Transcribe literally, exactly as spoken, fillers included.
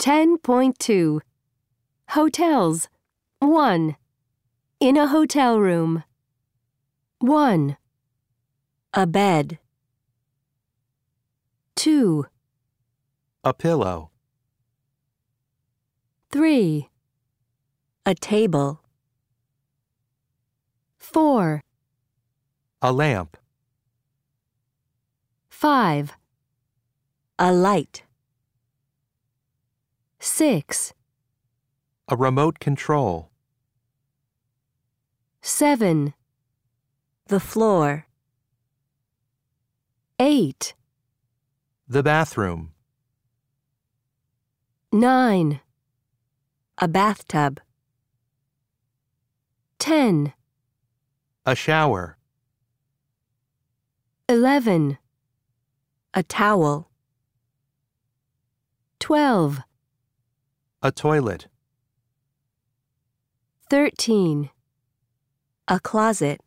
ten point two. Hotels. one. In a hotel room. one. A bed. two. A pillow. three. A table. four. A lamp. five. A light. six. A remote control. seven. The floor. eight. The bathroom. nine. A bathtub. ten. A shower. eleven. A towel. twelve. A toilet. thirteen. A closet.